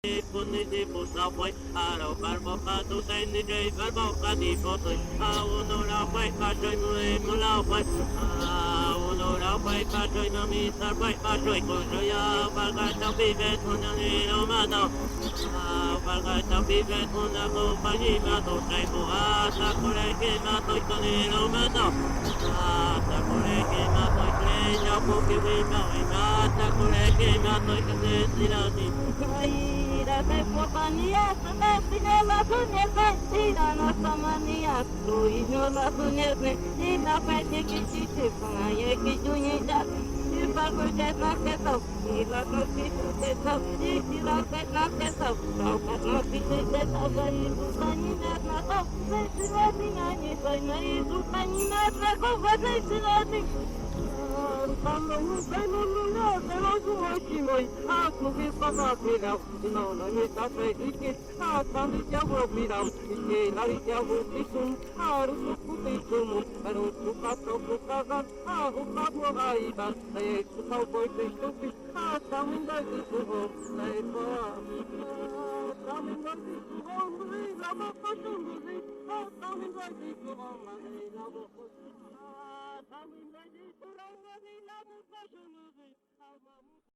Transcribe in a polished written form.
Puniti pusapoi, aro karbo katu sai ni jai karbo kati potoi, uno rapai kasoi mui mulapai, uno rapai kasoi nami sarpai kasoi kosoya, balgai tapi betuna ni romano, balgai tapi betuna ko pagi mato sai ko sakure ke mato ikoni romano, sakure ke mato ikre japo ke vima sakure ke mato ikre silati. Me compagnia, me cinema punese, tira nossa mania, tu e nossa punese, e na frente que te fanha que tu ninja, e bagulho de na questão, e lá no piso de sal, e tira na questão, troca no piso de sal, vai do canina na sal, vai se lá minha ni vai na do canina na sal, vai se lá ni. Aku bisa bilang, no kita sedikit, kami jauh bilang, lari jauh tisun, harus putih sumu, harus suka tokukagan, aku kamu aiban, saya suka boleh suki, kami dari suhu, saya kami dari suhu, lama pasang dulu, kami dari suhu, lama pasang. Kami dari suhu, lama pasang dulu.